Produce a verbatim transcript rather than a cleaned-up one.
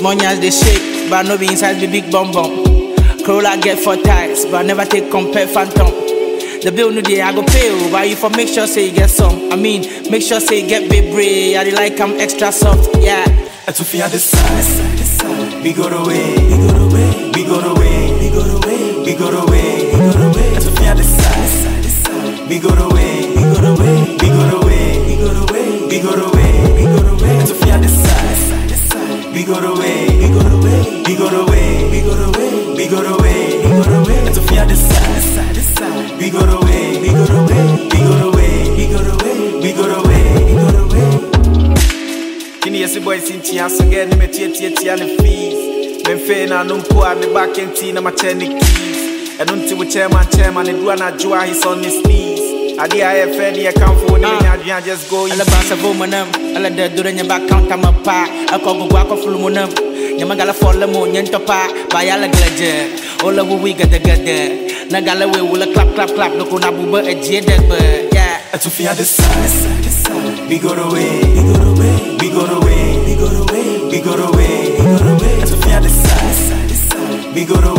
Small nyas they shake, but no be inside the big bum bum. Corolla get four tires, but never take compare phantom. The bill no day I go pay, but you for make sure say you get some. I mean, make sure say you get big brain. I dey like I'm extra soft, yeah. And to fear the side, we go away, we go away, we go away, we go away, we go away, we go away. And to fear the side, we go away, we go away, we go away, we go away, we go away, we go away. And to fear the side, we go away, we go away, we go away, we go away, we go away, we go away. And to fear the side, we go away, we go away, we go away, we go away, we go away, we go away. Kini yesi boy sinti aso get ni me tie tie tie ne fees. Men fe na no mpo a me back and tea na my technique keys. And until we chairman chairman and do an ajua his on his knees. Adi I have fed the account for ni me just go. Ala basa bomanam, ala de do nya back count am pa. Ako go ako fulumunam. Nya magala follow mo nyento pa. Bayala glaje. Ola we get the get na gala we will clap clap clap. No ko na buba e je de yeah. To fear the side, we go away, we go away, we go away, we go away, we go away, we go away. To fear the side, we go away.